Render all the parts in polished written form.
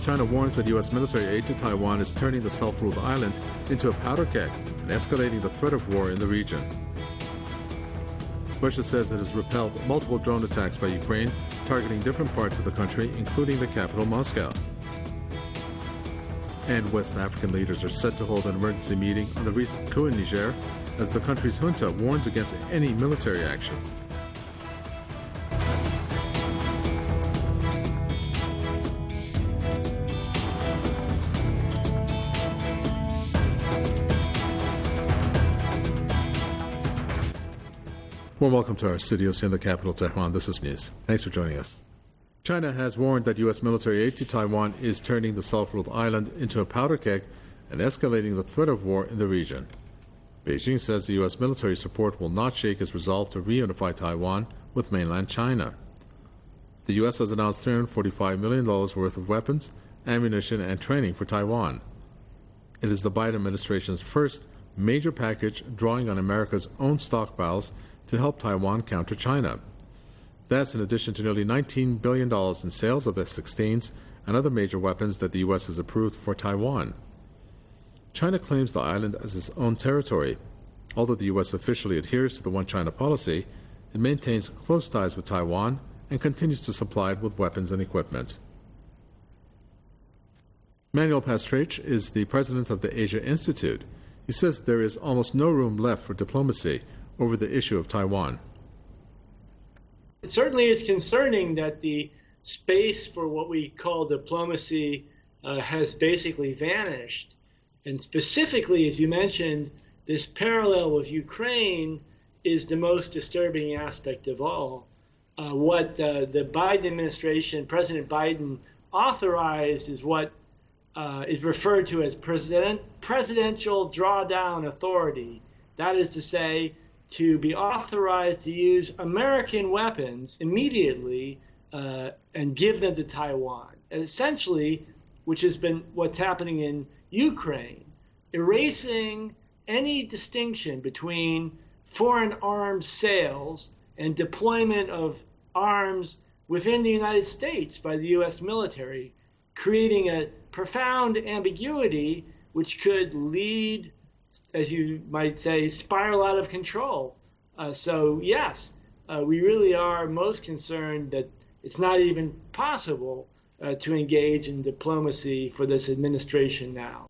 China warns that U.S. military aid to Taiwan is turning the self-ruled island into a powder keg and escalating the threat of war in the region. Russia says it has repelled multiple drone attacks by Ukraine, targeting different parts of the country, including the capital, Moscow. And West African leaders are set to hold an emergency meeting on the recent coup in Niger as the country's junta warns against any military action. Well, welcome to our studios here in the capital, Tehran. This is News. Thanks for joining us. China has warned that U.S. military aid to Taiwan is turning the self-ruled island into a powder keg and escalating the threat of war in the region. Beijing says the U.S. military support will not shake its resolve to reunify Taiwan with mainland China. The U.S. has announced $345 million worth of weapons, ammunition, and training for Taiwan. It is the Biden administration's first major package drawing on America's own stockpiles to help Taiwan counter China. That's in addition to nearly $19 billion in sales of F-16s and other major weapons that the U.S. has approved for Taiwan. China claims the island as its own territory. Although the U.S. officially adheres to the One China policy, it maintains close ties with Taiwan and continues to supply it with weapons and equipment. Manuel Pastrich is the president of the Asia Institute. He says there is almost no room left for diplomacy over the issue of Taiwan. Certainly it's concerning that the space for what we call diplomacy has basically vanished. And specifically, as you mentioned, this parallel with Ukraine is the most disturbing aspect of all. What the Biden administration, President Biden, authorized is what is referred to as presidential drawdown authority. That is to say, to be authorized to use American weapons immediately and give them to Taiwan. And essentially, which has been what's happening in Ukraine, erasing any distinction between foreign arms sales and deployment of arms within the United States by the U.S. military, creating a profound ambiguity which could lead, as you might say, spiral out of control. So yes, we really are most concerned that it's not even possible to engage in diplomacy for this administration now.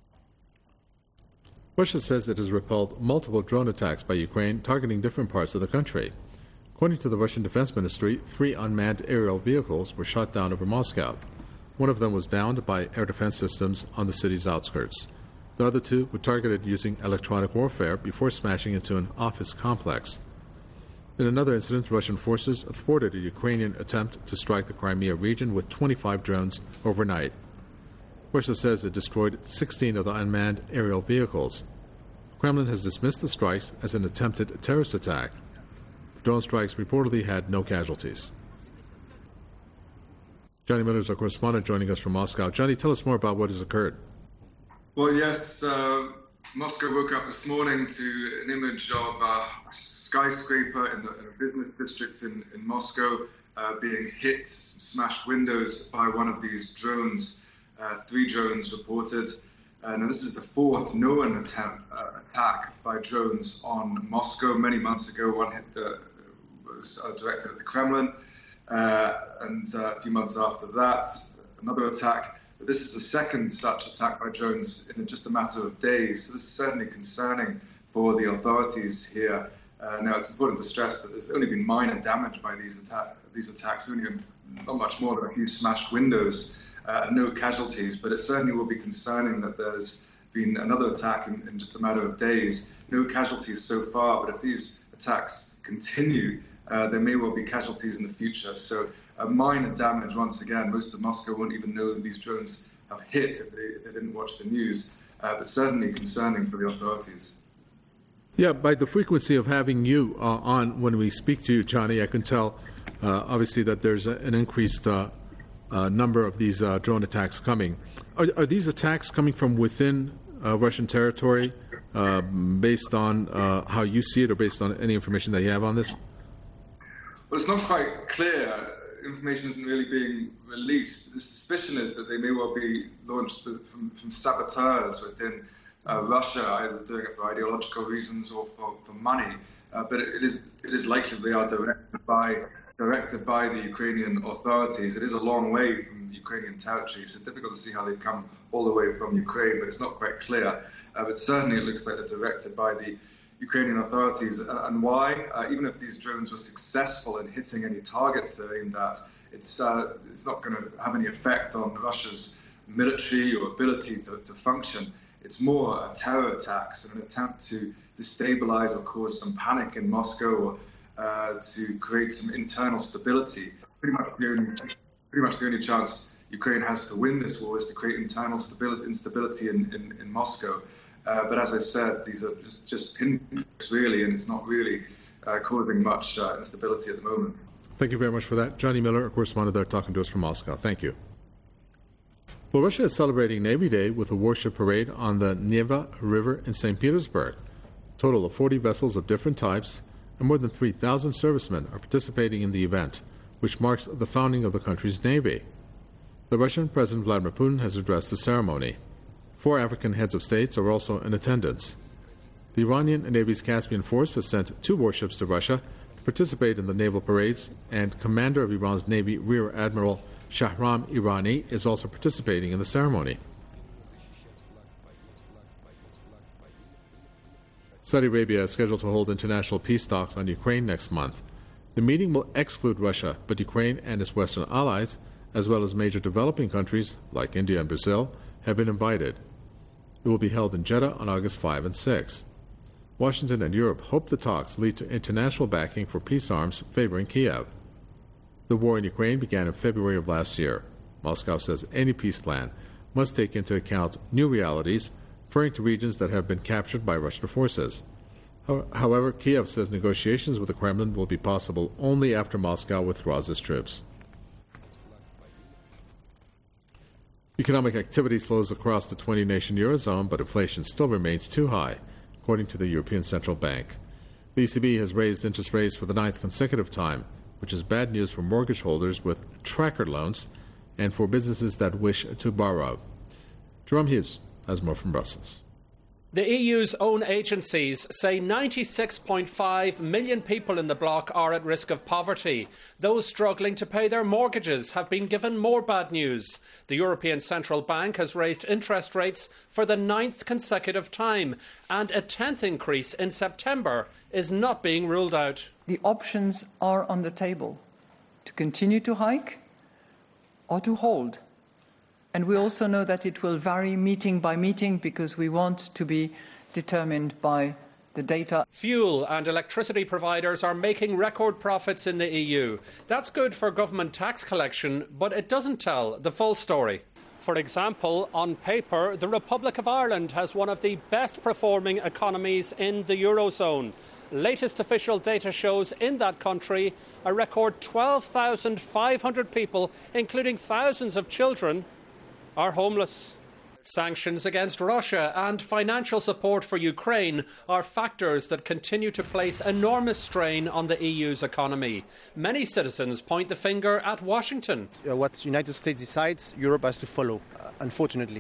Russia says it has repelled multiple drone attacks by Ukraine targeting different parts of the country. According to the Russian Defense Ministry, 3 unmanned aerial vehicles were shot down over Moscow. One of them was downed by air defense systems on the city's outskirts. The other 2 were targeted using electronic warfare before smashing into an office complex. In another incident, Russian forces thwarted a Ukrainian attempt to strike the Crimea region with 25 drones overnight. Russia says it destroyed 16 of the unmanned aerial vehicles. The Kremlin has dismissed the strikes as an attempted terrorist attack. The drone strikes reportedly had no casualties. Johnny Miller is our correspondent joining us from Moscow. Johnny, tell us more about what has occurred. Well, yes, Moscow woke up this morning to an image of a skyscraper in a business district in Moscow being hit, smashed windows by one of these drones. 3 drones reported. Now, this is the 4th known attack by drones on Moscow. Many months ago, one was directed at the Kremlin, and a few months after that, another attack. But this is the second such attack by drones in just a matter of days. So this is certainly concerning for the authorities here. Now, it's important to stress that there's only been minor damage by these attacks, only not much more than a few smashed windows, no casualties. But it certainly will be concerning that there's been another attack in just a matter of days. No casualties so far, but if these attacks continue, there may well be casualties in the future. So minor damage once again. Most of Moscow won't even know that these drones have hit if they didn't watch the news, but certainly concerning for the authorities. Yeah, by the frequency of having you on when we speak to you, Johnny, I can tell obviously that there's an increased number of these drone attacks coming. Are these attacks coming from within Russian territory based on how you see it or based on any information that you have on this? Well, it's not quite clear. information isn't really being released. The suspicion is that they may well be launched from saboteurs within Russia, either doing it for ideological reasons or for money. But it is likely they are directed by the Ukrainian authorities. It is a long way from Ukrainian territory, so it's difficult to see how they've come all the way from Ukraine, but it's not quite clear. But certainly it looks like they're directed by the Ukrainian authorities. And why? Even if these drones were successful in hitting any targets they're aimed at, it's not going to have any effect on Russia's military or ability to function. It's more terror attacks and an attempt to destabilize or cause some panic in Moscow or to create some internal stability. Pretty much the only chance Ukraine has to win this war is to create internal instability in Moscow. But as I said, these are just pinpricks, really, and it's not really causing much instability at the moment. Thank you very much for that. Johnny Miller, a correspondent there, talking to us from Moscow. Thank you. Well, Russia is celebrating Navy Day with a warship parade on the Neva River in St. Petersburg. A total of 40 vessels of different types and more than 3,000 servicemen are participating in the event, which marks the founding of the country's navy. The Russian President Vladimir Putin has addressed the ceremony. 4 African heads of states are also in attendance. The Iranian Navy's Caspian Force has sent 2 warships to Russia to participate in the naval parades, and Commander of Iran's Navy Rear Admiral Shahram Irani is also participating in the ceremony. Saudi Arabia is scheduled to hold international peace talks on Ukraine next month. The meeting will exclude Russia, but Ukraine and its Western allies, as well as major developing countries like India and Brazil, have been invited. It will be held in Jeddah on August 5 and 6. Washington and Europe hope the talks lead to international backing for peace arms favoring Kiev. The war in Ukraine began in February of last year. Moscow says any peace plan must take into account new realities, referring to regions that have been captured by Russian forces. However, Kiev says negotiations with the Kremlin will be possible only after Moscow withdraws its troops. Economic activity slows across the 20-nation Eurozone, but inflation still remains too high, according to the European Central Bank. The ECB has raised interest rates for the 9th consecutive time, which is bad news for mortgage holders with tracker loans and for businesses that wish to borrow. Jerome Hughes has more from Brussels. The EU's own agencies say 96.5 million people in the bloc are at risk of poverty. Those struggling to pay their mortgages have been given more bad news. The European Central Bank has raised interest rates for the 9th consecutive time, and a 10th increase in September is not being ruled out. The options are on the table: to continue to hike or to hold. And we also know that it will vary meeting by meeting because we want to be determined by the data. Fuel and electricity providers are making record profits in the EU. That's good for government tax collection, but it doesn't tell the full story. For example, on paper, the Republic of Ireland has one of the best performing economies in the Eurozone. Latest official data shows in that country a record 12,500 people, including thousands of children, are homeless. Sanctions against Russia and financial support for Ukraine are factors that continue to place enormous strain on the EU's economy. Many citizens point the finger at Washington. What the United States decides, Europe has to follow, unfortunately.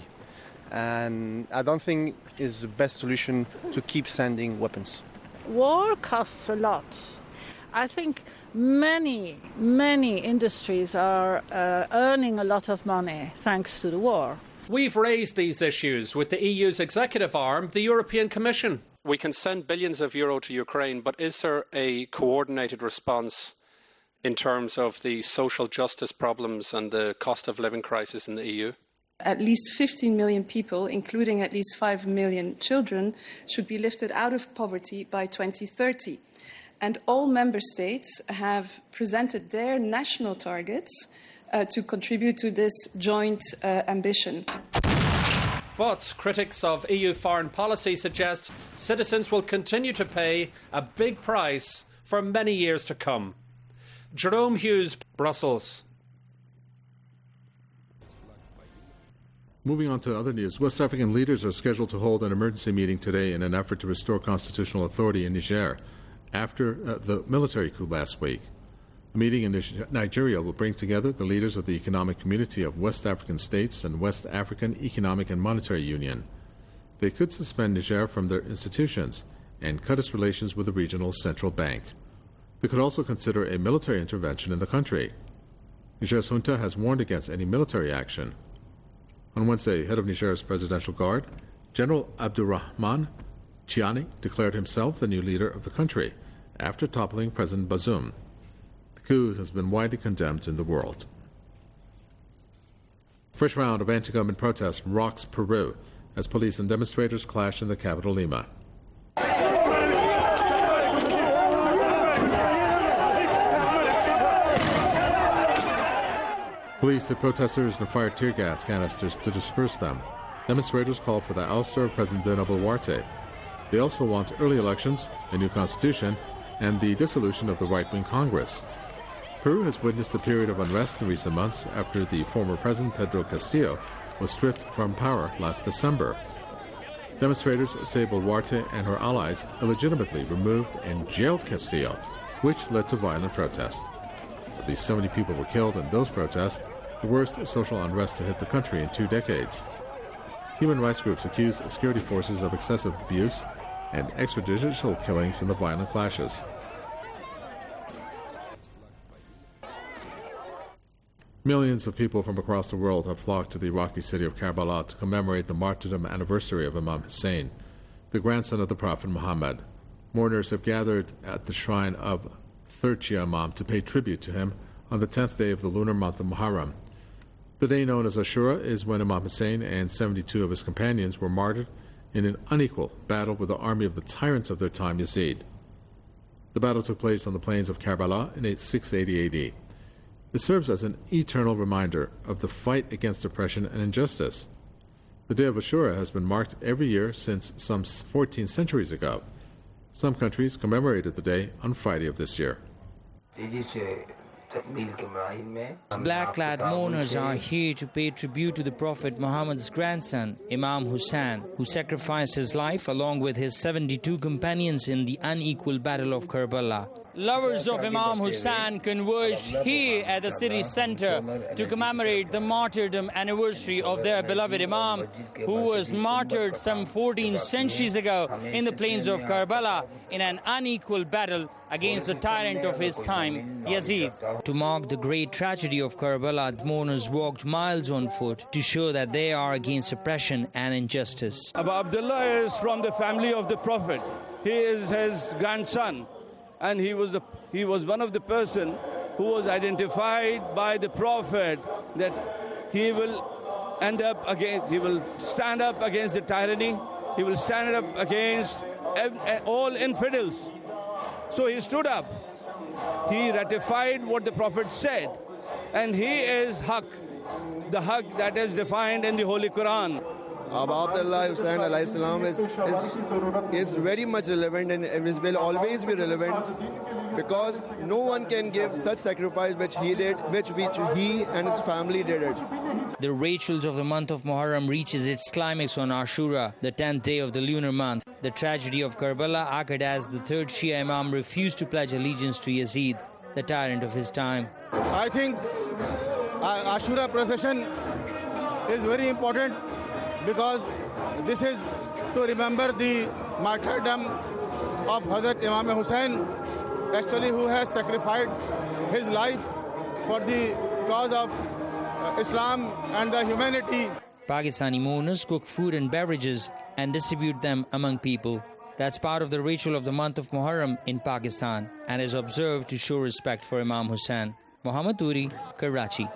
And I don't think it's the best solution to keep sending weapons. War costs a lot. I think many industries are earning a lot of money thanks to the war. We've raised these issues with the EU's executive arm, the European Commission. We can send billions of euro to Ukraine, but is there a coordinated response in terms of the social justice problems and the cost of living crisis in the EU? At least 15 million people, including at least 5 million children, should be lifted out of poverty by 2030. And all member states have presented their national targets to contribute to this joint ambition. But critics of EU foreign policy suggest citizens will continue to pay a big price for many years to come. Jerome Hughes, Brussels. Moving on to other news, West African leaders are scheduled to hold an emergency meeting today in an effort to restore constitutional authority in Niger after the military coup last week. The meeting in Nigeria will bring together the leaders of the Economic Community of West African States and West African Economic and Monetary Union. They could suspend Niger from their institutions and cut its relations with the regional central bank. They could also consider a military intervention in the country. Niger's junta has warned against any military action. On Wednesday, head of Niger's Presidential Guard, General Abdurrahman Chiani, declared himself the new leader of the country after toppling President Bazoum. The coup has been widely condemned in the world. First round of anti-government protests rocks Peru as police and demonstrators clash in the capital Lima. Police hit protesters and fired tear gas canisters to disperse them. Demonstrators called for the ouster of President Dina Boluarte. They also want early elections, a new constitution, and the dissolution of the right-wing Congress. Peru has witnessed a period of unrest in recent months after the former President Pedro Castillo was stripped from power last December. Demonstrators say Boluarte and her allies illegitimately removed and jailed Castillo, which led to violent protests. At least 70 people were killed in those protests, the worst social unrest to hit the country in 2 decades. Human rights groups accuse security forces of excessive abuse and extrajudicial killings in the violent clashes. Millions of people from across the world have flocked to the Iraqi city of Karbala to commemorate the martyrdom anniversary of Imam Hussein, the grandson of the Prophet Muhammad. Mourners have gathered at the shrine of third Shia Imam to pay tribute to him on the 10th day of the lunar month of Muharram. The day known as Ashura is when Imam Hussein and 72 of his companions were martyred in an unequal battle with the army of the tyrant of their time, Yazid. The battle took place on the plains of Karbala in 680 AD. It serves as an eternal reminder of the fight against oppression and injustice. The Day of Ashura has been marked every year since some 14 centuries ago. Some countries commemorated the day on Friday of this year. Black-clad mourners are here to pay tribute to the Prophet Muhammad's grandson, Imam Hussein, who sacrificed his life along with his 72 companions in the unequal battle of Karbala. Lovers of Imam Hussein converged here at the city center to commemorate the martyrdom anniversary of their beloved Imam, who was martyred some 14 centuries ago in the plains of Karbala in an unequal battle against the tyrant of his time, Yazid. To mark the great tragedy of Karbala, mourners walked miles on foot to show that they are against oppression and injustice. Abu Abdullah is from the family of the Prophet. He is his grandson. And he was one of the person who was identified by the Prophet that he will he will stand up against the tyranny, he will stand up against all infidels. So he stood up, he ratified what the Prophet said, and he is Haq, the Haq that is defined in the Holy Quran. Abu Abdullah Hussain alayhi salam is very much relevant and it will always be relevant because no one can give such sacrifice which he did, which he and his family did it. The rituals of the month of Muharram reaches its climax on Ashura, the 10th day of the lunar month. The tragedy of Karbala occurred as the third Shia Imam refused to pledge allegiance to Yazid, the tyrant of his time. I think Ashura procession is very important because this is to remember the martyrdom of Hazrat Imam Hussain, actually who has sacrificed his life for the cause of Islam and the humanity. Pakistani mourners cook food and beverages and distribute them among people. That's part of the ritual of the month of Muharram in Pakistan and is observed to show respect for Imam Hussain. Muhammad Turi, Karachi.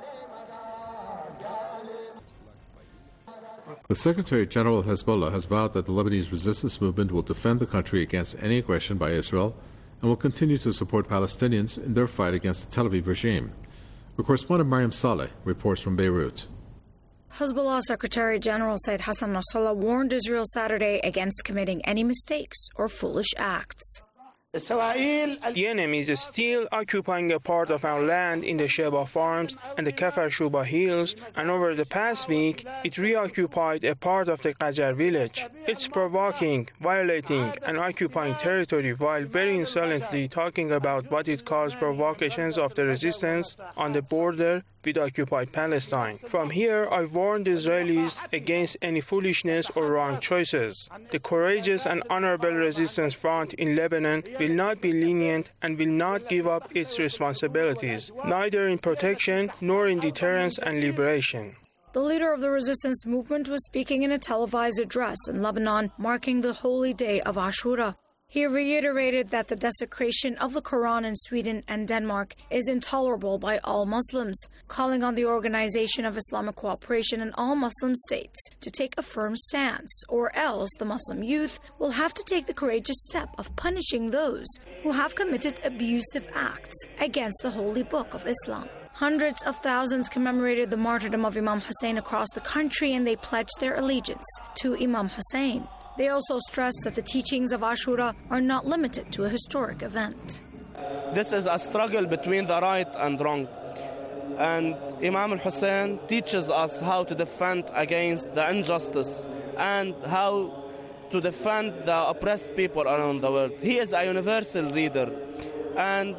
The Secretary General of Hezbollah has vowed that the Lebanese resistance movement will defend the country against any aggression by Israel and will continue to support Palestinians in their fight against the Tel Aviv regime. Our correspondent Mariam Saleh reports from Beirut. Hezbollah Secretary General Said Hassan Nasrallah warned Israel Saturday against committing any mistakes or foolish acts. The enemy is still occupying a part of our land in the Sheba Farms and the Kafar Shuba Hills, and over the past week, it reoccupied a part of the Qajar village. It's provoking, violating, and occupying territory while very insolently talking about what it calls provocations of the resistance on the border with occupied Palestine. From here, I warned the Israelis against any foolishness or wrong choices. The courageous and honorable resistance front in Lebanon will not be lenient and will not give up its responsibilities, neither in protection nor in deterrence and liberation. The leader of the resistance movement was speaking in a televised address in Lebanon, marking the holy day of Ashura. He reiterated that the desecration of the Quran in Sweden and Denmark is intolerable by all Muslims, calling on the Organization of Islamic Cooperation and all Muslim states to take a firm stance, or else the Muslim youth will have to take the courageous step of punishing those who have committed abusive acts against the holy book of Islam. Hundreds of thousands commemorated the martyrdom of Imam Hussein across the country, and they pledged their allegiance to Imam Hussein. They also stressed that the teachings of Ashura are not limited to a historic event. This is a struggle between the right and wrong. And Imam al-Hussein teaches us how to defend against the injustice and how to defend the oppressed people around the world. He is a universal leader. And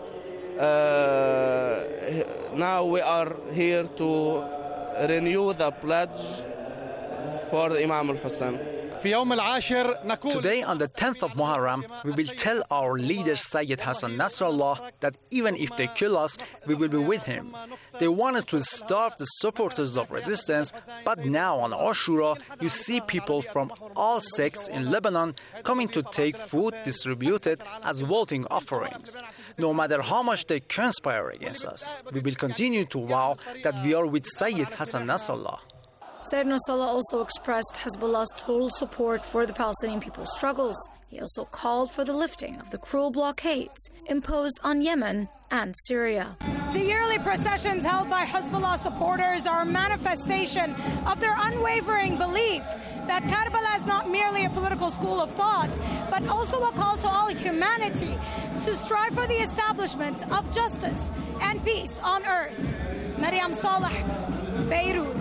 now we are here to renew the pledge for Imam al-Hussein. Today, on the 10th of Muharram, we will tell our leader Sayyid Hassan Nasrallah that even if they kill us, we will be with him. They wanted to starve the supporters of resistance, but now on Ashura, you see people from all sects in Lebanon coming to take food distributed as voting offerings. No matter how much they conspire against us, we will continue to vow that we are with Sayyid Hassan Nasrallah. Sayyid Nasrallah also expressed Hezbollah's total support for the Palestinian people's struggles. He also called for the lifting of the cruel blockades imposed on Yemen and Syria. The yearly processions held by Hezbollah supporters are a manifestation of their unwavering belief that Karbala is not merely a political school of thought, but also a call to all humanity to strive for the establishment of justice and peace on earth. Maryam Saleh, Beirut.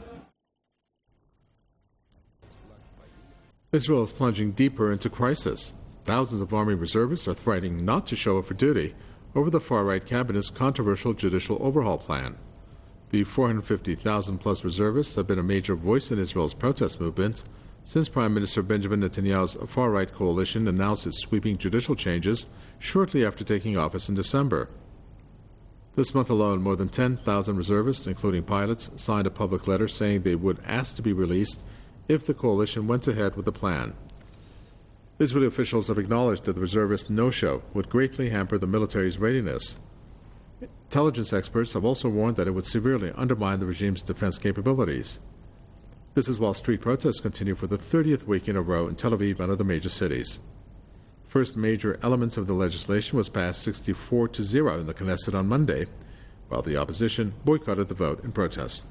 Israel is plunging deeper into crisis. Thousands of Army reservists are threatening not to show up for duty over the far-right cabinet's controversial judicial overhaul plan. The 450,000-plus reservists have been a major voice in Israel's protest movement since Prime Minister Benjamin Netanyahu's far-right coalition announced its sweeping judicial changes shortly after taking office in December. This month alone, more than 10,000 reservists, including pilots, signed a public letter saying they would ask to be released if the coalition went ahead with the plan. Israeli officials have acknowledged that the reservist no-show would greatly hamper the military's readiness. Intelligence experts have also warned that it would severely undermine the regime's defense capabilities. This is while street protests continue for the 30th week in a row in Tel Aviv and other major cities. First major element of the legislation was passed 64-0 in the Knesset on Monday, while the opposition boycotted the vote in protest.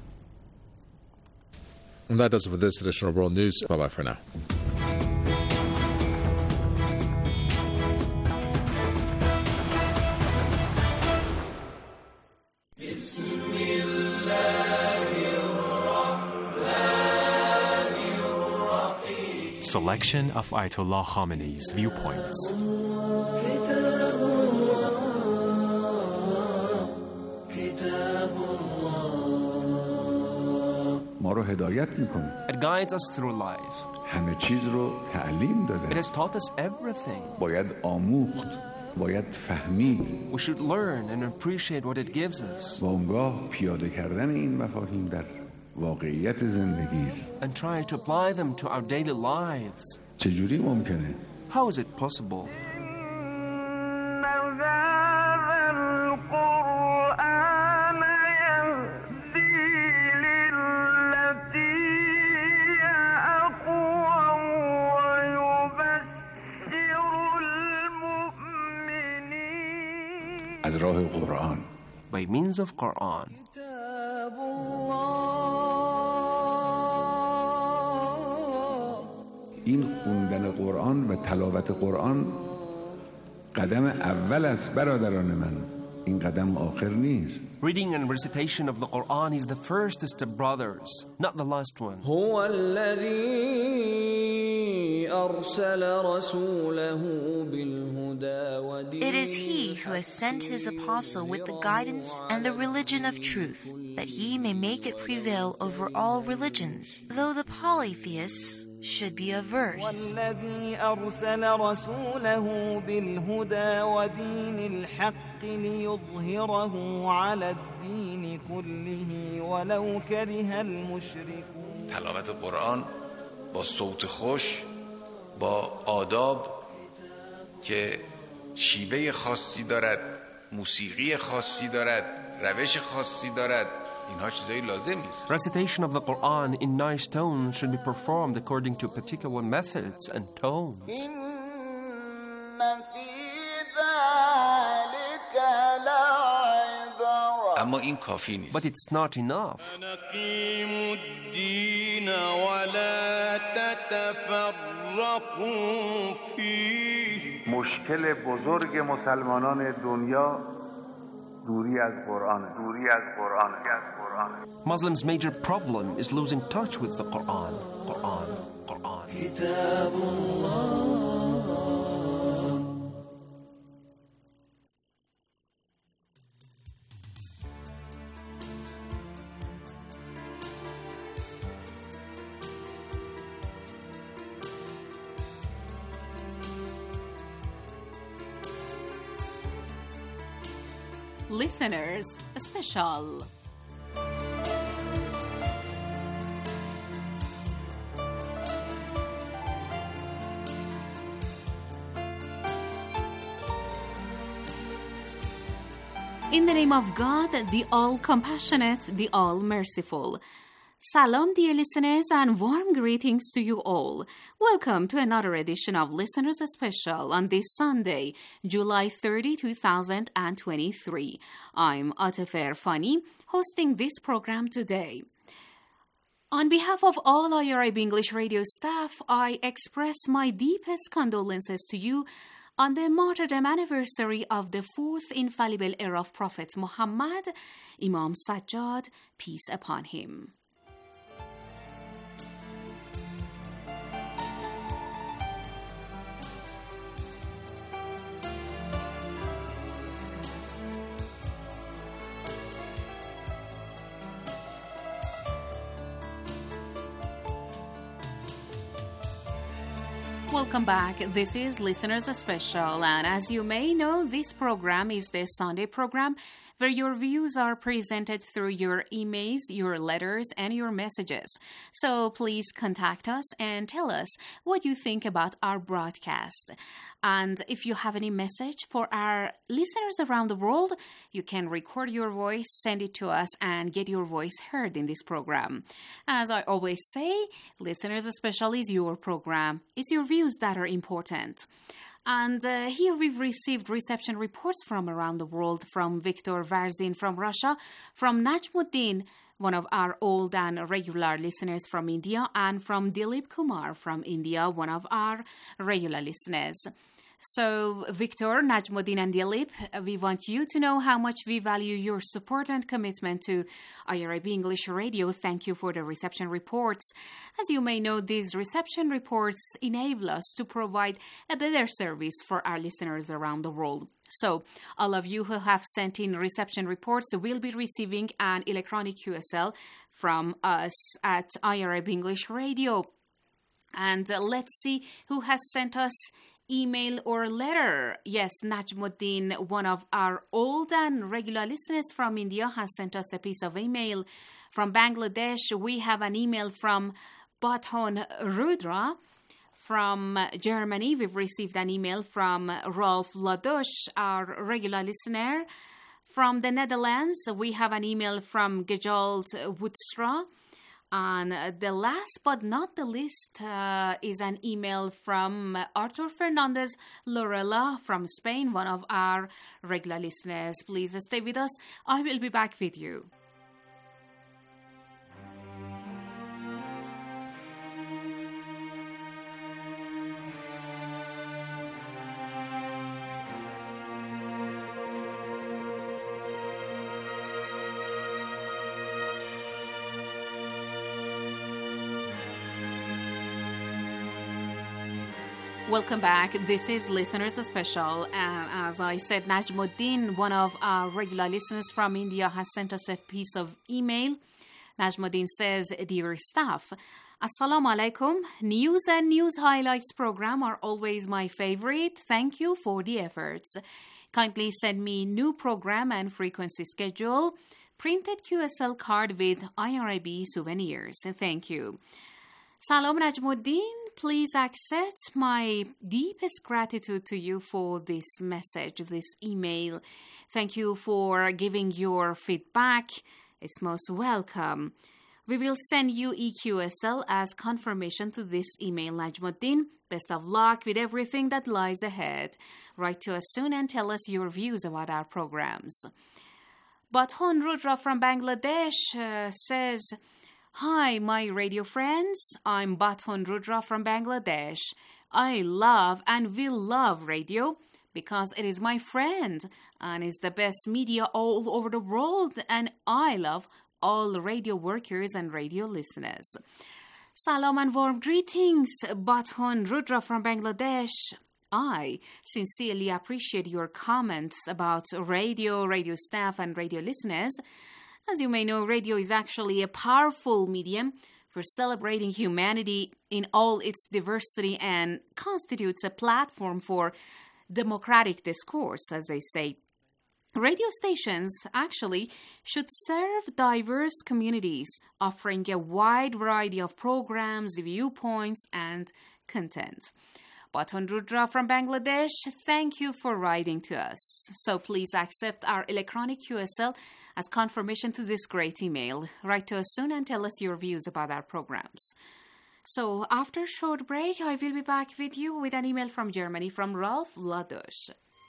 And that does it for this edition of World News. Bye-bye for now. Selection of Ayatollah Khamenei's viewpoints. It guides us through life. It has taught us everything. We should learn and appreciate what it gives us. And try to apply them to our daily lives. How is it possible? By means of Quran. این خوندن قرآن و تلاوت قرآن قدم اول است برادران من. این قدم آخر نیست. Reading and recitation of the Quran is the first step, brothers, not the last one. هو الذي أرسل رسوله بالهدى ودين. It is He who has sent His apostle with the guidance and the religion of truth, that He may make it prevail over all religions, though the polytheists should be averse. والذي أرسل رسوله بالهدى ودين الحق ليظهره على الدين كله ولو كره المشركون. تلاوت قرآن با صوت خوش، با آداب که شیوه خاصی دارد، موسیقی خاصی دارد، روش خاصی دارد، اینها چیزایی لازم نیست. Recitation of the Quran in nice tones should be performed according to particular methods and tones. اما این کافی نیست. But it's not enough. نقيم الدين ولا تتفرقوا فيه. مشکل بزرگ مسلمانان دنیا دوری از قرآن. Muslims' major problem is losing touch with the Quran. كتاب الله. Listeners Special. In the name of God, the all-compassionate, the all-merciful. Salam, dear listeners, and warm greetings to you all. Welcome to another edition of Listeners Special on this Sunday, July 30, 2023. I'm Atafer Fani, hosting this program today. On behalf of all IRIB English radio staff, I express my deepest condolences to you on the martyrdom anniversary of the fourth infallible heir of Prophet Muhammad, Imam Sajjad, peace upon him. Welcome back. This is Listeners Special, and as you may know, this program is the Sunday program where your views are presented through your emails, your letters, and your messages. So please contact us and tell us what you think about our broadcast. And if you have any message for our listeners around the world, you can record your voice, send it to us, and get your voice heard in this program. As I always say, Listeners Special is your program. It's your views that are important. And here we've received reception reports from around the world, from Viktor Varzin from Russia, from Najmuddin, one of our old and regular listeners from India, and from Dilip Kumar from India, one of our regular listeners. So, Victor, Najmuddin, and Dilip, we want you to know how much we value your support and commitment to IRIB English Radio. Thank you for the reception reports. As you may know, these reception reports enable us to provide a better service for our listeners around the world. So, all of you who have sent in reception reports will be receiving an electronic QSL from us at IRIB English Radio. And let's see who has sent us email or letter. Yes, Najmuddin, one of our old and regular listeners from India, has sent us a piece of email. From Bangladesh, we have an email from Baton Rudra. From Germany, we've received an email from Rolf Ladosh, our regular listener. From the Netherlands, we have an email from Gejalt Woodstra. And the last but not the least is an email from Arthur Fernandez Lorella from Spain, one of our regular listeners. Please stay with us. I will be back with you. Welcome back. This is Listeners Special. And as I said, Najmuddin, one of our regular listeners from India, has sent us a piece of email. Najmuddin says, Dear staff, Assalamu alaikum. News and news highlights program are always my favorite. Thank you for the efforts. Kindly send me new program and frequency schedule. Printed QSL card with IRIB souvenirs. Thank you. Salam Najmuddin. Please accept my deepest gratitude to you for this message, this email. Thank you for giving your feedback. It's most welcome. We will send you EQSL as confirmation to this email, Najmuddin. Best of luck with everything that lies ahead. Write to us soon and tell us your views about our programs. Bathon Rudra from Bangladesh says, Hi, my radio friends. I'm Bathon Rudra from Bangladesh. I love and will love radio because it is my friend and is the best media all over the world, and I love all radio workers and radio listeners. Salam and warm greetings, Bathon Rudra from Bangladesh. I sincerely appreciate your comments about radio staff, and radio listeners. As you may know, radio is actually a powerful medium for celebrating humanity in all its diversity and constitutes a platform for democratic discourse, as they say. Radio stations actually should serve diverse communities, offering a wide variety of programs, viewpoints, and content. Bathon Rudra from Bangladesh, thank you for writing to us. So please accept our electronic QSL as confirmation to this great email. Write to us soon and tell us your views about our programs. So after a short break, I will be back with you with an email from Germany from Ralph Ladosh.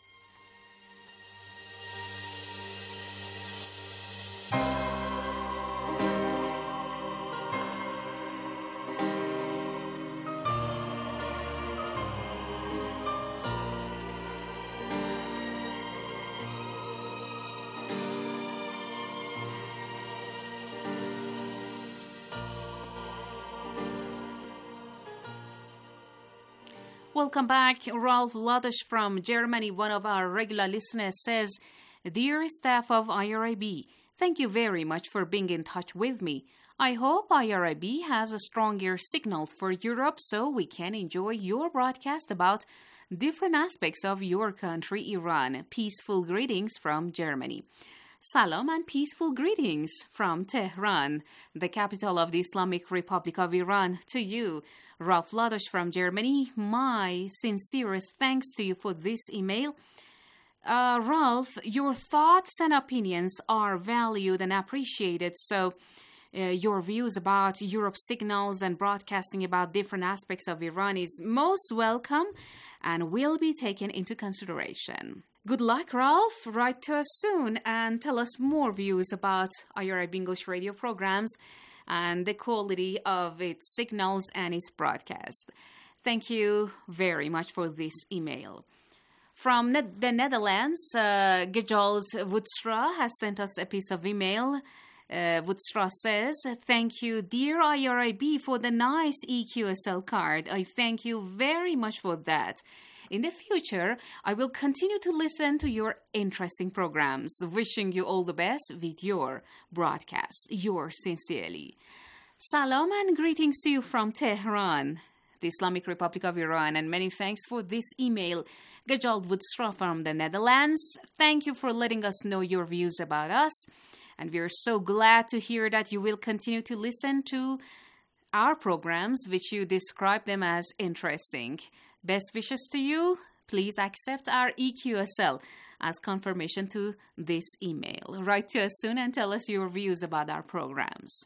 Welcome back. Ralph Ladosh from Germany, one of our regular listeners, says, Dear staff of IRIB, thank you very much for being in touch with me. I hope IRIB has stronger signals for Europe so we can enjoy your broadcast about different aspects of your country, Iran. Peaceful greetings from Germany. Salam and peaceful greetings from Tehran, the capital of the Islamic Republic of Iran, to you. Ralph Ladosh from Germany, my sincerest thanks to you for this email. Ralph, your thoughts and opinions are valued and appreciated, so your views about Europe signals and broadcasting about different aspects of Iran is most welcome and will be taken into consideration. Good luck, Ralph. Write to us soon and tell us more views about IRIB English radio programs and the quality of its signals and its broadcast. Thank you very much for this email. From the Netherlands, Gejald Woodstra has sent us a piece of email. Woodstra says, Thank you, dear IRIB, for the nice EQSL card. I thank you very much for that. In the future, I will continue to listen to your interesting programs. Wishing you all the best with your broadcast. Yours sincerely. Salam and greetings to you from Tehran, the Islamic Republic of Iran, and many thanks for this email. Gejald Woodstra from the Netherlands. Thank you for letting us know your views about us. And we are so glad to hear that you will continue to listen to our programs, which you describe them as interesting. Best wishes to you. Please accept our EQSL as confirmation to this email. Write to us soon and tell us your views about our programs.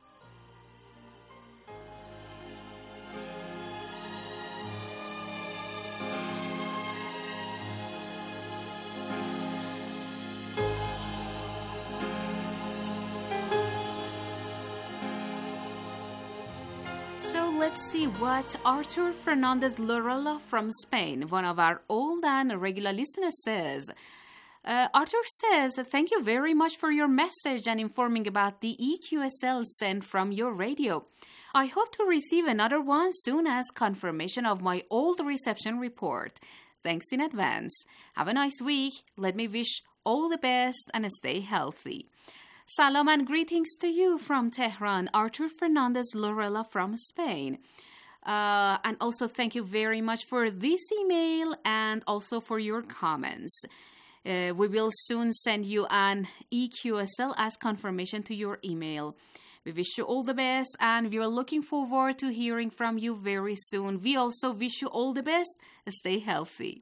So let's see what Arthur Fernandez Lorella from Spain, one of our old and regular listeners, says. Arthur says, Thank you very much for your message and informing about the EQSL sent from your radio. I hope to receive another one soon as confirmation of my old reception report. Thanks in advance. Have a nice week. Let me wish all the best and stay healthy. Salam and greetings to you from Tehran, Artur Fernandez Lorella from Spain. And also thank you very much for this email and also for your comments. We will soon send you an EQSL as confirmation to your email. We wish you all the best and we are looking forward to hearing from you very soon. We also wish you all the best. Stay healthy.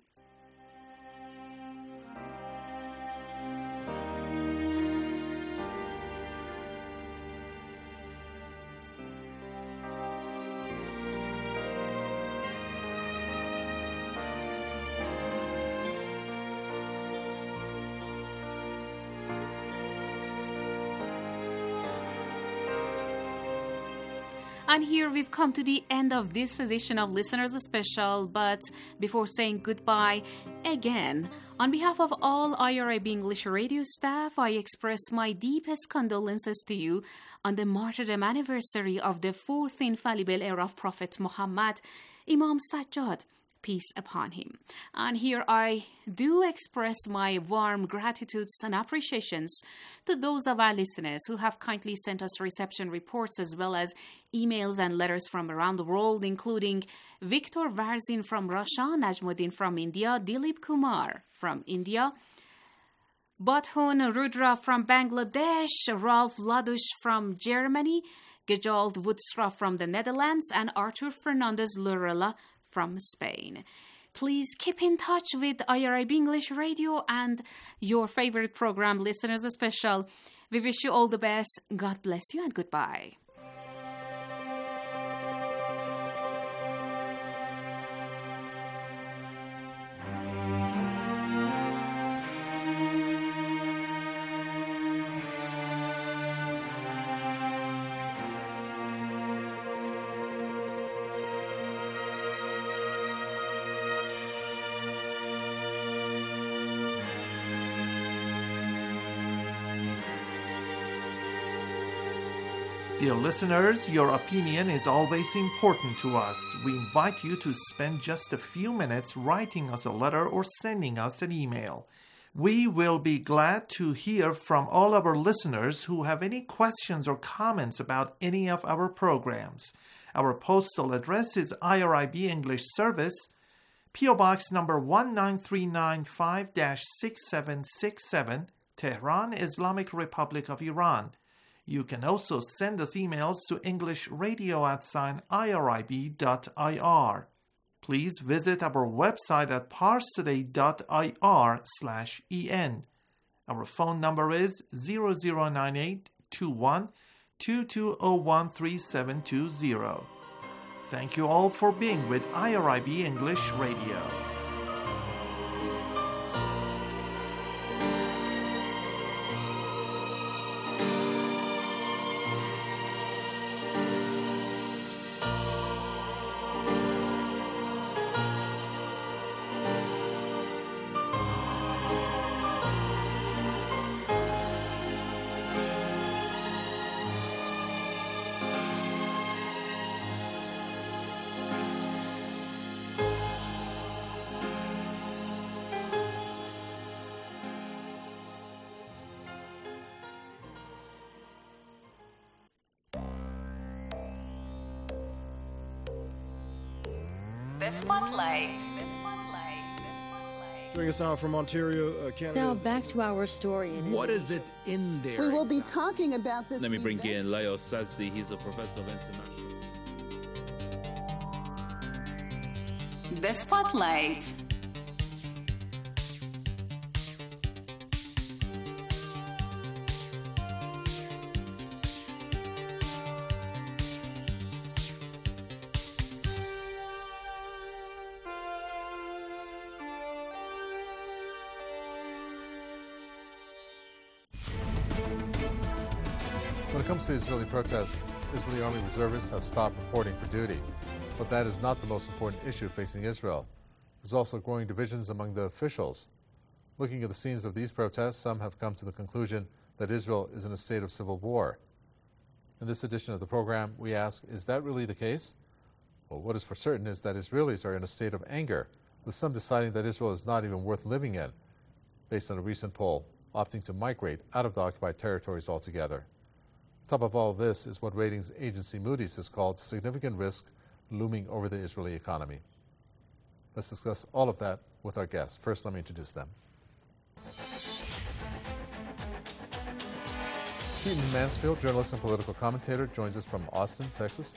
And here we've come to the end of this edition of Listeners Special. But before saying goodbye, again, on behalf of all IRIB English radio staff, I express my deepest condolences to you on the martyrdom anniversary of the fourth infallible heir of Prophet Muhammad, Imam Sajjad. Peace upon him. And here I do express my warm gratitudes and appreciations to those of our listeners who have kindly sent us reception reports as well as emails and letters from around the world, including Victor Varzin from Russia, Najmuddin from India, Dilip Kumar from India, Bathun Rudra from Bangladesh, Ralph Ladush from Germany, Gejald Woodstra from the Netherlands, and Artur Fernandez Lorella from Spain. Please keep in touch with IRIB English Radio and your favorite program, Listeners Special. We wish you all the best. God bless you and goodbye. Dear listeners, your opinion is always important to us. We invite you to spend just a few minutes writing us a letter or sending us an email. We will be glad to hear from all our listeners who have any questions or comments about any of our programs. Our postal address is IRIB English Service, P.O. Box number 19395-6767, Tehran, Islamic Republic of Iran. You can also send us emails to englishradio@irib.ir. Please visit our website at parstoday.ir/en. Our phone number is 0098-21-2201-3720. Thank you all for being with IRIB English Radio. Joining us now from Ontario, Canada. Now back to our story. What is it in there? We will be talking about this. Let me bring in Leo Sazdi. He's a professor of international. The Spotlight. When it comes to Israeli protests, Israeli Army reservists have stopped reporting for duty. But that is not the most important issue facing Israel. There's also growing divisions among the officials. Looking at the scenes of these protests, some have come to the conclusion that Israel is in a state of civil war. In this edition of the program, we ask, is that really the case? Well, what is for certain is that Israelis are in a state of anger, with some deciding that Israel is not even worth living in, based on a recent poll, opting to migrate out of the occupied territories altogether. Top of all of this is what ratings agency Moody's has called significant risk looming over the Israeli economy. Let's discuss all of that with our guests. First, let me introduce them. Keaton Mansfield, journalist and political commentator, joins us from Austin, Texas.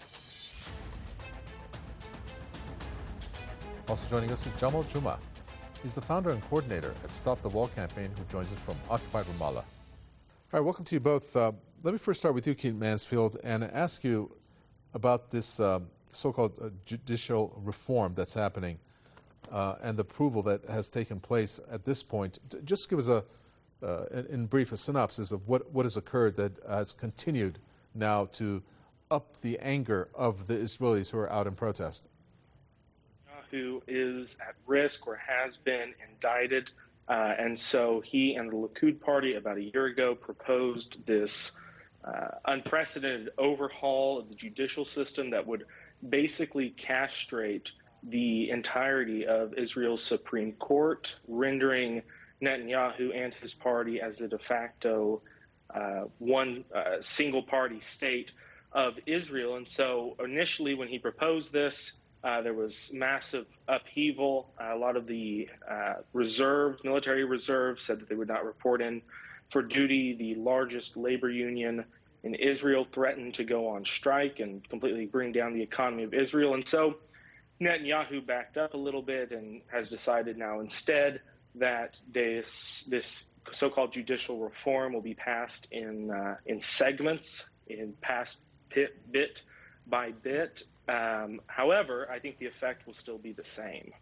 Also joining us is Jamal Juma. He's the founder and coordinator at Stop the Wall campaign, who joins us from occupied Ramallah. All right, welcome to you both. Let me first start with you, Keaton Mansfield, and ask you about this so-called judicial reform that's happening and the approval that has taken place at this point. Just give us in brief, a synopsis of what has occurred that has continued now to up the anger of the Israelis who are out in protest. Who is at risk or has been indicted, and so he and the Likud party about a year ago proposed this unprecedented overhaul of the judicial system that would basically castrate the entirety of Israel's Supreme Court, rendering Netanyahu and his party as the de facto one single-party state of Israel. And so initially when he proposed this, there was massive upheaval. A lot of the military reserves said that they would not report in for duty. The largest labor union in Israel threatened to go on strike and completely bring down the economy of Israel. And so Netanyahu backed up a little bit and has decided now instead that this so-called judicial reform will be passed in segments, passed bit by bit. However, I think the effect will still be the same.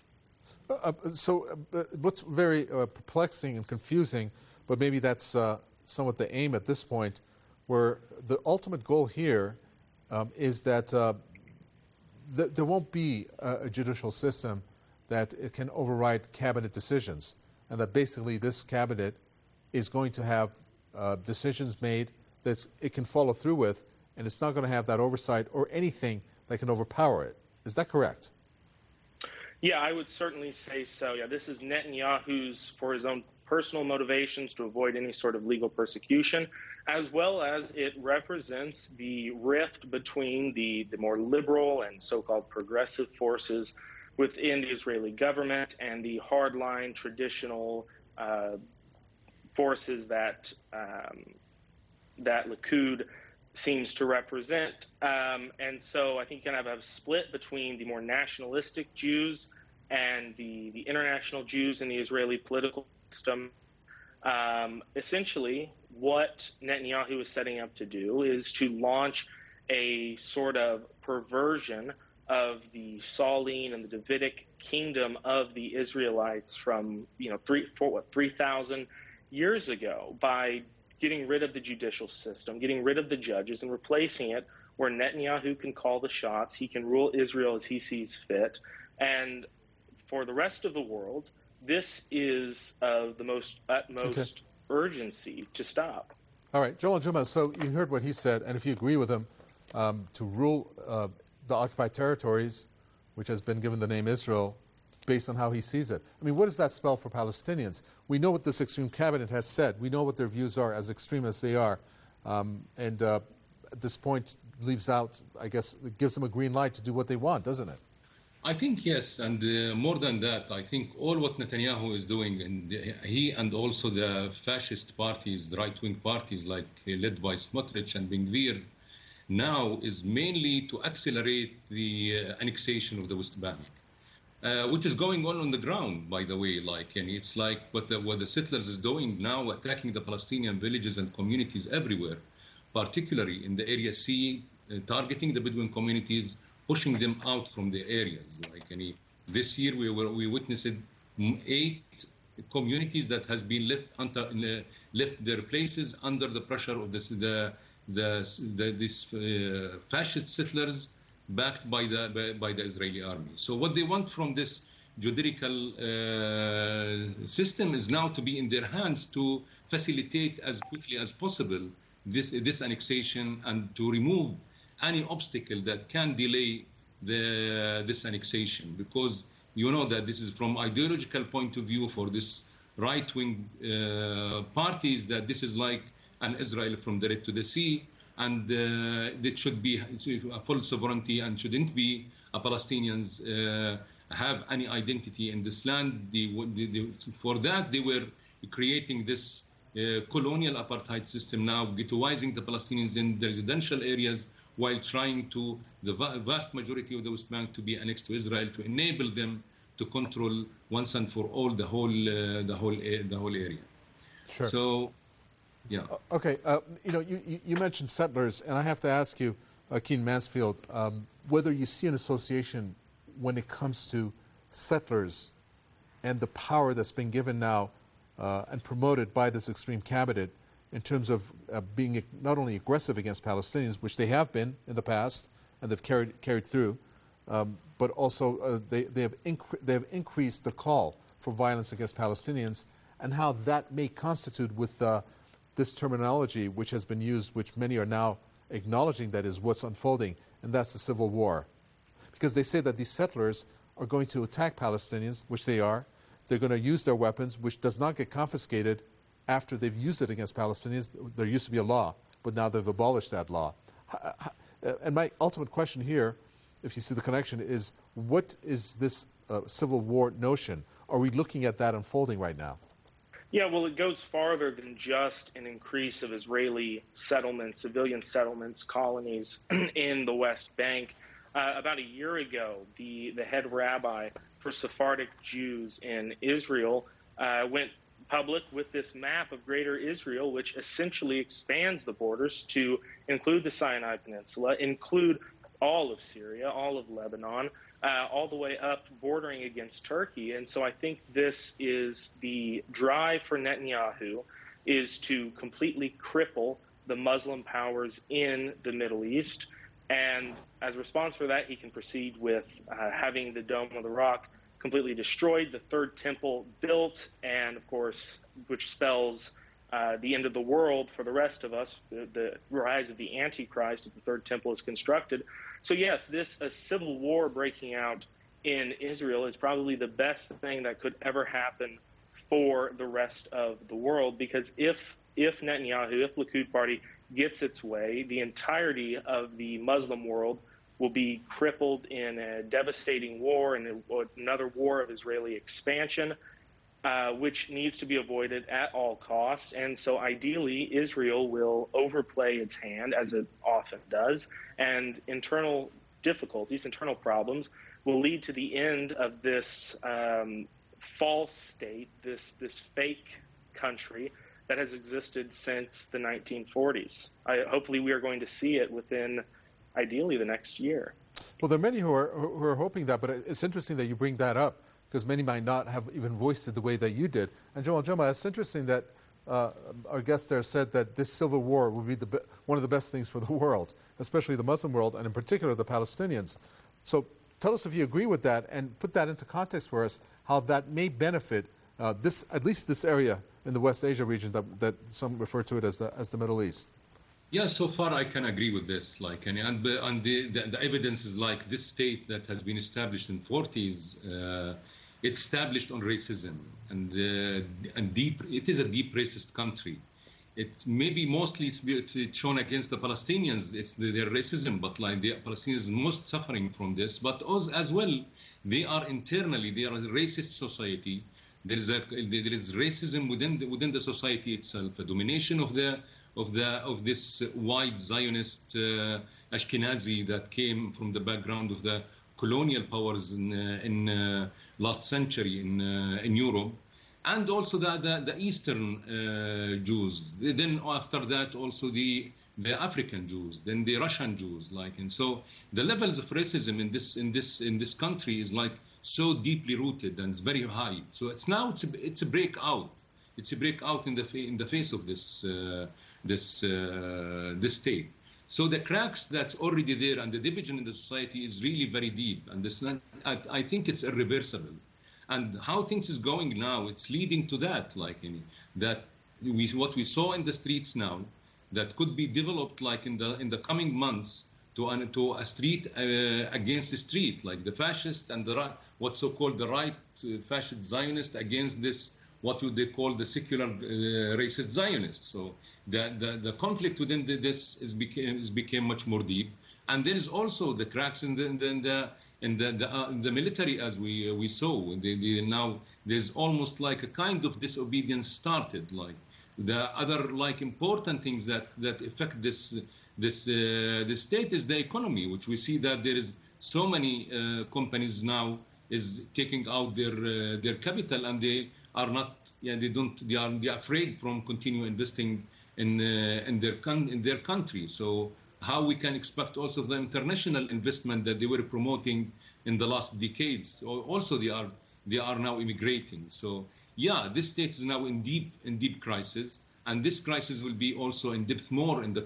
What's very perplexing and confusing, but maybe that's somewhat the aim at this point, where the ultimate goal here is that there won't be a judicial system that it can override cabinet decisions, and that basically this cabinet is going to have decisions made that it can follow through with, and it's not going to have that oversight or anything that can overpower it. Is that correct? Yeah, I would certainly say so. Yeah, this is Netanyahu's for his own personal motivations to avoid any sort of legal persecution, as well as it represents the rift between the more liberal and so-called progressive forces within the Israeli government and the hardline traditional forces that Likud seems to represent. And so I think you kind of have a split between the more nationalistic Jews and the international Jews in the Israeli political system. Essentially, what Netanyahu is setting up to do is to launch a sort of perversion of the Saline and the Davidic kingdom of the Israelites from 3,000 years ago by getting rid of the judicial system, getting rid of the judges, and replacing it where Netanyahu can call the shots. He can rule Israel as he sees fit. And for the rest of the world, this is of the utmost urgency to stop. All right, Joel Juma, so you heard what he said, and if you agree with him, to rule the occupied territories, which has been given the name Israel, based on how he sees it. I mean, what does that spell for Palestinians? We know what this extreme cabinet has said. We know what their views are, as extreme as they are. And at this point leaves out, I guess, it gives them a green light to do what they want, doesn't it? I think yes, and more than that, I think all what Netanyahu is doing, and he and also the fascist parties, the right-wing parties like led by Smotrich and Ben-Gvir, now is mainly to accelerate the annexation of the West Bank, which is going on the ground, by the way. And it's like what the settlers is doing now, attacking the Palestinian villages and communities everywhere, particularly in the Area C, targeting the Bedouin communities, pushing them out from their areas. This year we witnessed 8 communities that has been left their places under the pressure of these fascist settlers backed by the Israeli army. So what they want from this judicial system is now to be in their hands to facilitate as quickly as possible this annexation and to remove any obstacle that can delay this annexation, because you know that this is from ideological point of view for this right-wing parties, that this is like an Israel from the Red to the Sea, and it should be a full sovereignty and shouldn't be a Palestinians have any identity in this land. For that, they were creating this colonial apartheid system now, ghettoizing the Palestinians in the residential areas while trying to the vast majority of the West Bank to be annexed to Israel, to enable them to control once and for all the whole area. Sure. So, yeah. Okay. You mentioned settlers, and I have to ask you, Keen Mansfield, whether you see an association when it comes to settlers and the power that's been given now and promoted by this extreme cabinet in terms of being not only aggressive against Palestinians, which they have been in the past and they've carried through, but also they have increased the call for violence against Palestinians, and how that may constitute with this terminology which has been used, which many are now acknowledging that is what's unfolding, and that's the civil war. Because they say that these settlers are going to attack Palestinians, which they are. They're going to use their weapons, which does not get confiscated after they've used it against Palestinians. There used to be a law, but now they've abolished that law. And my ultimate question here, if you see the connection, is what is this civil war notion? Are we looking at that unfolding right now? Yeah, well, it goes farther than just an increase of Israeli settlements, civilian settlements, colonies in the West Bank. About a year ago, the head rabbi for Sephardic Jews in Israel went public with this map of Greater Israel, which essentially expands the borders to include the Sinai Peninsula, include all of Syria, all of Lebanon, all the way up bordering against Turkey. And so I think this is the drive for Netanyahu, is to completely cripple the Muslim powers in the Middle East. And as a response for that, he can proceed with having the Dome of the Rock completely destroyed, the Third Temple built, and of course, which spells the end of the world for the rest of us, the rise of the Antichrist if the Third Temple is constructed. So yes, a civil war breaking out in Israel is probably the best thing that could ever happen for the rest of the world, because if Netanyahu, if Likud party gets its way, the entirety of the Muslim world will be crippled in a devastating war and another war of Israeli expansion, which needs to be avoided at all costs. And so ideally, Israel will overplay its hand, as it often does, and internal difficulties, internal problems will lead to the end of this false state, this fake country that has existed since the 1940s. Hopefully we are going to see it within, ideally, the next year. Well, there are many who are hoping that, but it's interesting that you bring that up, because many might not have even voiced it the way that you did. And Jamal Jama, it's interesting that our guest there said that this civil war will be one of the best things for the world, especially the Muslim world, and in particular the Palestinians. So tell us if you agree with that, and put that into context for us, how that may benefit at least this area in the West Asia region that some refer to it as the Middle East. Yeah, so far I can agree with this. And the evidence is like this state that has been established in the 40s, it's established on racism, and it is a deep racist country. It maybe mostly it's shown against the Palestinians, it's their racism, but like the Palestinians are most suffering from this. But as well, they are a racist society. There is racism within the society itself, a domination of this white Zionist Ashkenazi that came from the background of the colonial powers in last century in Europe, and also the Eastern Jews. Then after that, also the African Jews, then the Russian Jews, and so the levels of racism in this country is so deeply rooted and it's very high. So it's a breakout. It's a breakout in the face of this state. So the cracks that's already there and the division in the society is really very deep, and I think it's irreversible. And how things is going now, it's leading to that, what we saw in the streets now, that could be developed like in the coming months to a street against the street, like the fascist and the right, what's so-called the right fascist Zionist against this, what would they call the secular racist Zionists. So the conflict within this became much more deep, and there is also the cracks in the military, as we saw. Now there's almost like a kind of disobedience started. Like the other like important things that affect this state is the economy, which we see that there is so many companies now is taking out their capital, and they are not. They are afraid from continue investing in their country. So how we can expect also the international investment that they were promoting in the last decades? Also, they are now immigrating. So this state is now in deep crisis, and this crisis will be also in depth more in the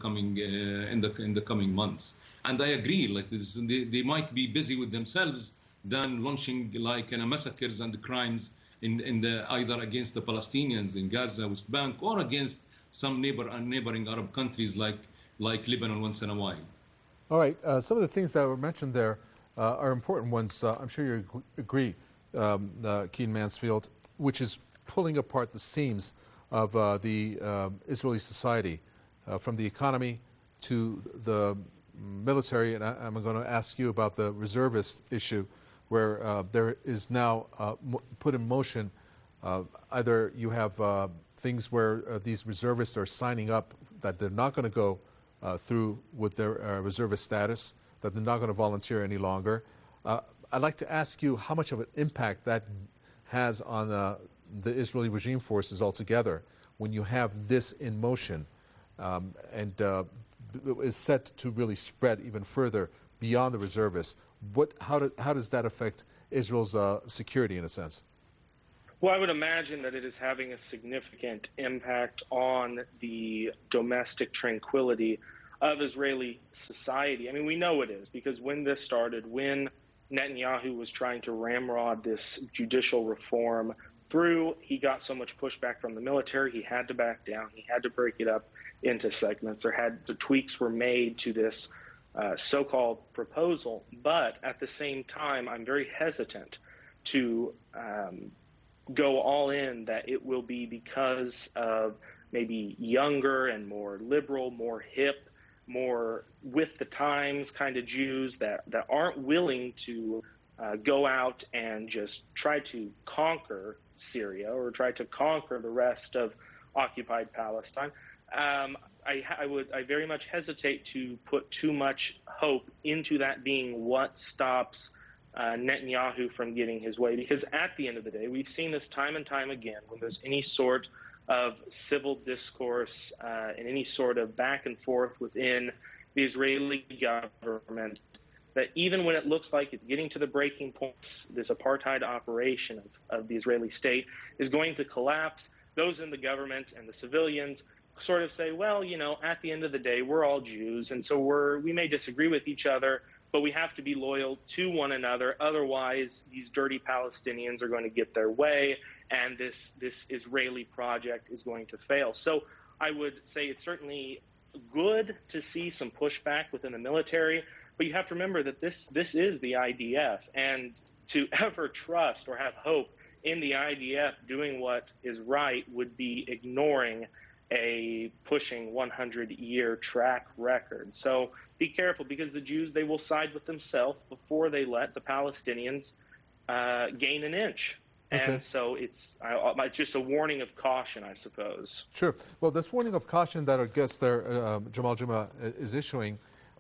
coming months. And I agree, like this, they might be busy with themselves than launching like massacres and crimes either against the Palestinians in Gaza, West Bank, or against some neighboring Arab countries like Lebanon once in a while. All right. Some of the things that were mentioned there are important ones. I'm sure you agree, Keane Mansfield, which is pulling apart the seams of the Israeli society, from the economy to the military. And I'm going to ask you about the reservist issue, where there is now put in motion, either you have things where these reservists are signing up that they're not going to go through with their reservist status, that they're not going to volunteer any longer. I'd like to ask you how much of an impact that has on the Israeli regime forces altogether when you have this in motion, and is set to really spread even further beyond the reservists. How does that affect Israel's security, in a sense? Well, I would imagine that it is having a significant impact on the domestic tranquility of Israeli society. I mean, we know it is, because when this started, when Netanyahu was trying to ramrod this judicial reform through, he got so much pushback from the military, he had to back down. He had to break it up into segments. The tweaks were made to this so-called proposal. But at the same time, I'm very hesitant to go all in that it will be because of maybe younger and more liberal, more hip, more with the times kind of Jews that aren't willing to go out and just try to conquer Syria or try to conquer the rest of occupied Palestine. I very much hesitate to put too much hope into that being what stops Netanyahu from getting his way, because at the end of the day, we've seen this time and time again when there's any sort of civil discourse and any sort of back and forth within the Israeli government, that even when it looks like it's getting to the breaking points, this apartheid operation of the Israeli state is going to collapse. Those in the government and the civilians sort of say, well, at the end of the day, we're all Jews, and so we may disagree with each other, but we have to be loyal to one another. Otherwise, these dirty Palestinians are going to get their way, and this Israeli project is going to fail. So I would say it's certainly good to see some pushback within the military, but you have to remember that this is the IDF, and to ever trust or have hope in the IDF doing what is right would be ignoring a pushing 100-year track record. So be careful, because the Jews, they will side with themselves before they let the Palestinians gain an inch. Okay. And so it's just a warning of caution, I suppose. Sure. Well, this warning of caution that our guest there, Jamal Juma, is issuing,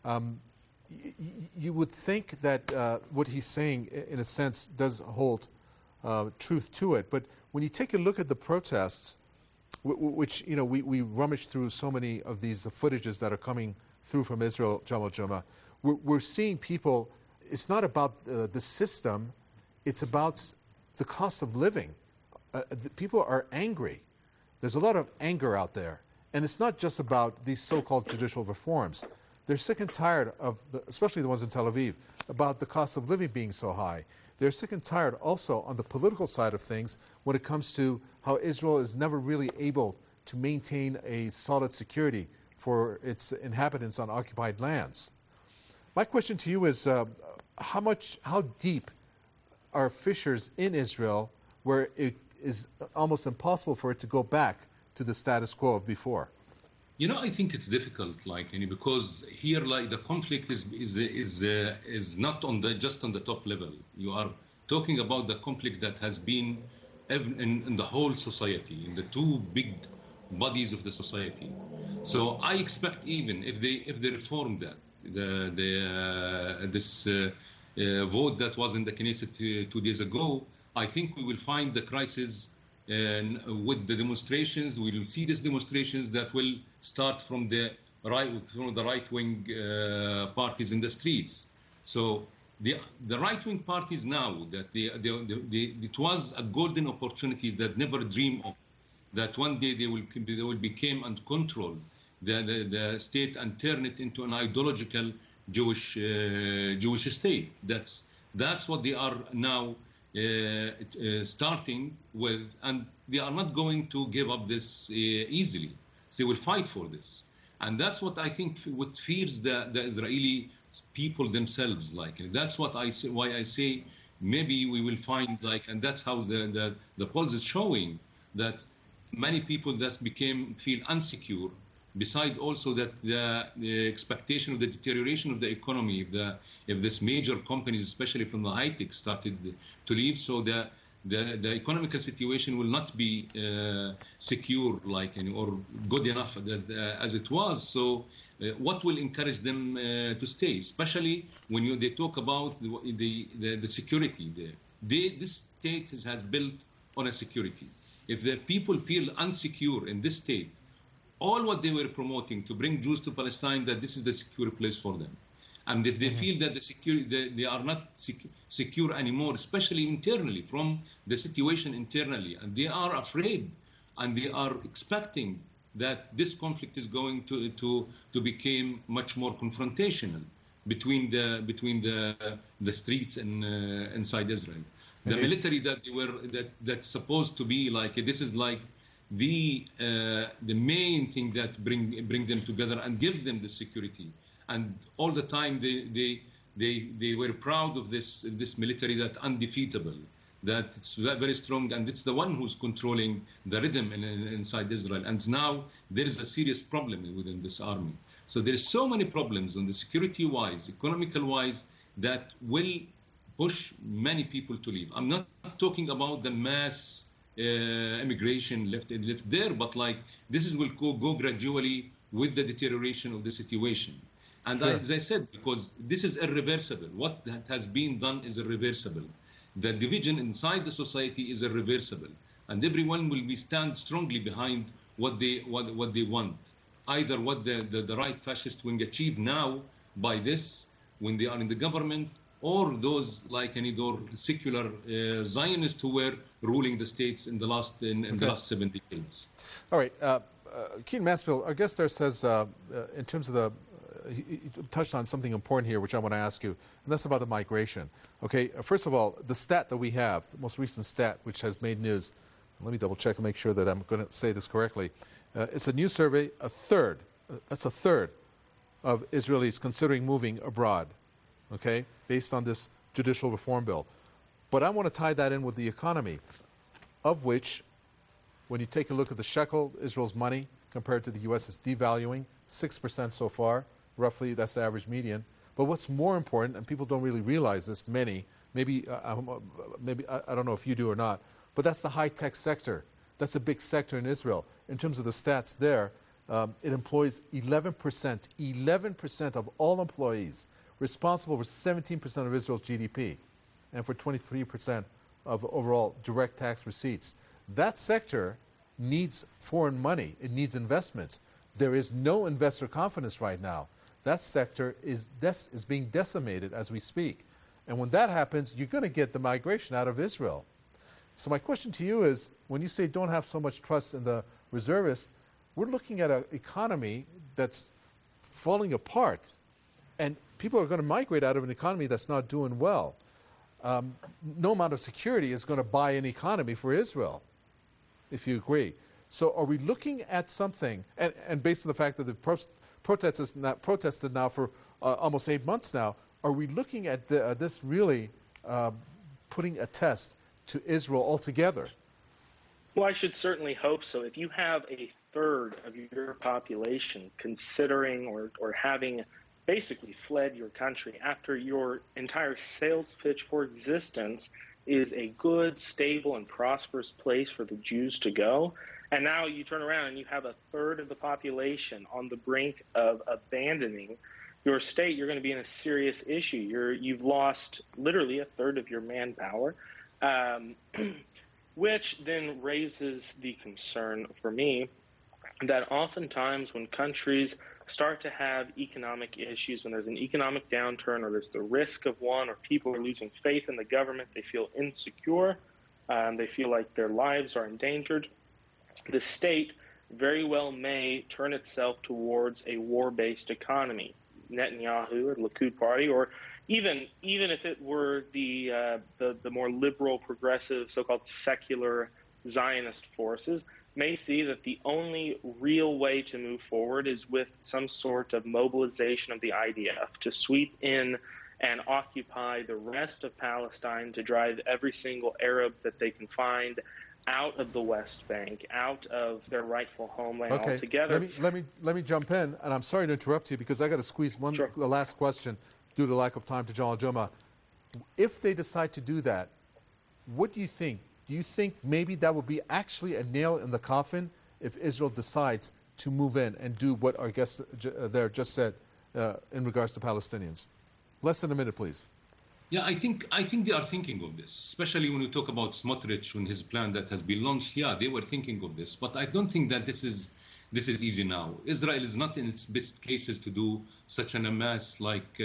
you would think that what he's saying, in a sense, does hold truth to it. But when you take a look at the protests, which we rummage through so many of these footages that are coming through from Israel, Jamal Juma, we're seeing people. It's not about the system; it's about the cost of living. People are angry. There's a lot of anger out there, and it's not just about these so-called judicial reforms. They're sick and tired of, especially the ones in Tel Aviv, about the cost of living being so high. They're sick and tired also on the political side of things when it comes to how Israel is never really able to maintain a solid security for its inhabitants on occupied lands. My question to you is, how deep are fissures in Israel where it is almost impossible for it to go back to the status quo of before? I think it's difficult, because here, the conflict is not just on the top level. You are talking about the conflict that has been in the whole society, in the two big bodies of the society. So I expect, even if they reform that, this vote that was in the Knesset 2 days ago, I think we will find the crisis with the demonstrations. We will see these demonstrations that will start from the right-wing parties in the streets. So the right-wing parties now, that it was a golden opportunity that never dreamed of, that one day they will become and control the state and turn it into an ideological Jewish state. That's what they are now starting with, and they are not going to give up this easily. They will fight for this, and that's what I think what fears the Israeli people themselves. That's what why I say maybe we will find and that's how the polls is showing that many people that feel insecure. Beside also that the expectation of the deterioration of the economy, if this major companies, especially from the high tech, started to leave, so the economical situation will not be secure or good enough as it was. So what will encourage them to stay, especially when they talk about the security? This state has built on a security. If the people feel insecure in this state, all what they were promoting to bring Jews to Palestine, that this is the secure place for them. And if they feel that they are not secure anymore, especially internally, from the situation internally, and they are afraid, and they are expecting that this conflict is going to become much more confrontational between the streets and inside Israel. The military that's supposed to be this is the main thing that bring them together and give them the security. And all the time they were proud of this military that undefeatable, that it's very strong, and it's the one who's controlling the rhythm inside Israel. And now there is a serious problem within this army. So there's so many problems on the security-wise, economical-wise, that will push many people to leave. I'm not talking about the mass immigration left there, but this will go gradually with the deterioration of the situation. And Sure. as I said, because this is irreversible. What has been done is irreversible. The division inside the society is irreversible, and everyone will stand strongly behind what they want. Either what the right fascist wing achieve now by this when they are in the government, or those those secular Zionists who were ruling the states in the last 7 decades. All right, Keaton Mansfield, our guest there says, in terms of he touched on something important here, which I want to ask you, and that's about the migration. Okay, first of all, the stat that we have, the most recent stat, which has made news, let me double check and make sure that I'm going to say this correctly. It's a new survey, that's a third of Israelis considering moving abroad, okay, based on this judicial reform bill. But I want to tie that in with the economy, of which, when you take a look at the shekel, Israel's money, compared to the U.S., is devaluing 6% so far. Roughly, that's the average median. But what's more important, and people don't really realize this, maybe I don't know if you do or not, but that's the high-tech sector. That's a big sector in Israel. In terms of the stats there, it employs 11% of all employees, responsible for 17% of Israel's GDP, and for 23% of overall direct tax receipts. That sector needs foreign money. It needs investments. There is no investor confidence right now. That sector is being decimated as we speak. And when that happens, you're going to get the migration out of Israel. So my question to you is, when you say don't have so much trust in the reservists, we're looking at an economy that's falling apart. And people are going to migrate out of an economy that's not doing well. No amount of security is going to buy an economy for Israel, if you agree. So are we looking at something, and based on the fact that the protested now for almost 8 months now, are we looking at this really putting a test to Israel altogether? Well, I should certainly hope so. If you have a third of your population considering or having basically fled your country after your entire sales pitch for existence is a good, stable, and prosperous place for the Jews to go, and now you turn around and you have a third of the population on the brink of abandoning your state, you're going to be in a serious issue. You've lost literally a third of your manpower, which then raises the concern for me that oftentimes when countries start to have economic issues, when there's an economic downturn or there's the risk of one, or people are losing faith in the government, they feel insecure, they feel like their lives are endangered, the state very well may turn itself towards a war-based economy. Netanyahu or the Likud party, or even if it were the more liberal, progressive, so-called secular Zionist forces, may see that the only real way to move forward is with some sort of mobilization of the IDF to sweep in and occupy the rest of Palestine, to drive every single Arab that they can find out of the West Bank, out of their rightful homeland altogether. Let me jump in, and I'm sorry to interrupt you because I got to squeeze the last question due to lack of time to Jamal Joma. If they decide to do that, what do you think? Do you think maybe that would be actually a nail in the coffin if Israel decides to move in and do what our guest there just said in regards to Palestinians? Less than a minute, please. Yeah, I think they are thinking of this, especially when we talk about Smotrich and his plan that has been launched. Yeah, they were thinking of this, but I don't think that this is easy now. Israel is not in its best cases to do such an amass like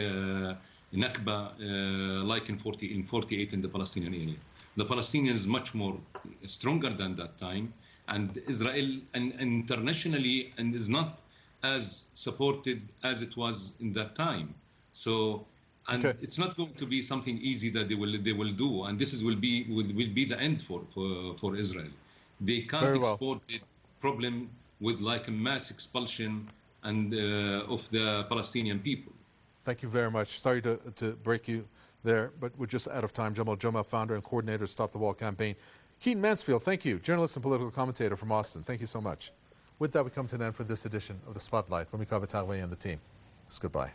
Nakba, like in 48 in the Palestinian area. The Palestinians much more stronger than that time, and Israel and internationally and is not as supported as it was in that time. So. And it's not going to be something easy that they will do, and this will be the end for Israel. They can't export the problem with like a mass expulsion and of the Palestinian people. Thank you very much. Sorry to break you there, but we're just out of time. Jamal Joma, founder and coordinator of Stop the Wall campaign. Keaton Mansfield, thank you, journalist and political commentator from Austin. Thank you so much. With that, we come to an end for this edition of the Spotlight. From Mikhail Vitale and the team, it's goodbye.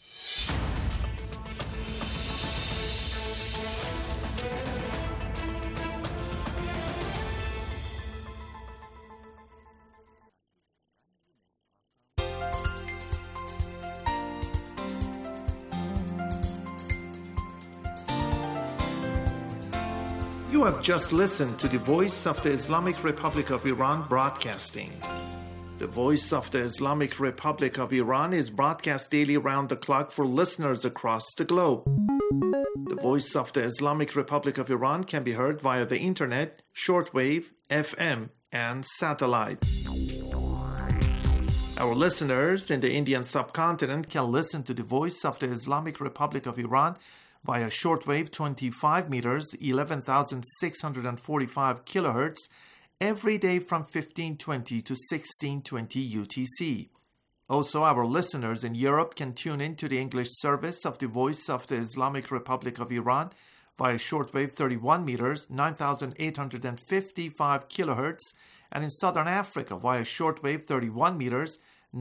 You have just listened to the Voice of the Islamic Republic of Iran broadcasting. The Voice of the Islamic Republic of Iran is broadcast daily around the clock for listeners across the globe. The Voice of the Islamic Republic of Iran can be heard via the internet, shortwave, FM, and satellite. Our listeners in the Indian subcontinent can listen to the Voice of the Islamic Republic of Iran via shortwave 25 meters, 11,645 kilohertz, every day from 1520 to 1620 UTC. Also, our listeners in Europe can tune in to the English service of the Voice of the Islamic Republic of Iran via shortwave 31 meters, 9,855 kilohertz, and in Southern Africa via shortwave 31 meters,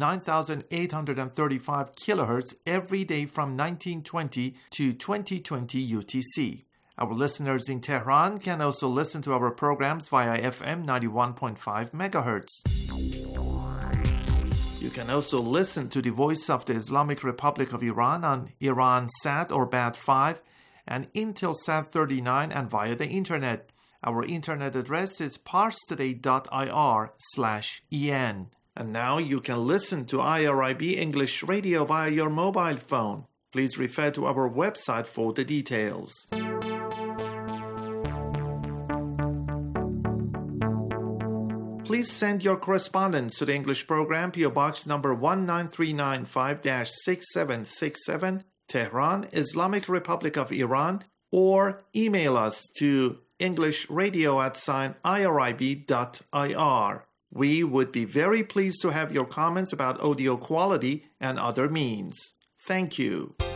9,835 kilohertz every day from 1920 to 2020 UTC. Our listeners in Tehran can also listen to our programs via FM 91.5 megahertz. You can also listen to the Voice of the Islamic Republic of Iran on Iransat or Bat5 and Intelsat 39 and via the internet. Our internet address is parstoday.ir/en. And now you can listen to IRIB English Radio via your mobile phone. Please refer to our website for the details. Please send your correspondence to the English program, PO Box number 19395-6767, Tehran, Islamic Republic of Iran, or email us to englishradio@irib.ir. We would be very pleased to have your comments about audio quality and other means. Thank you.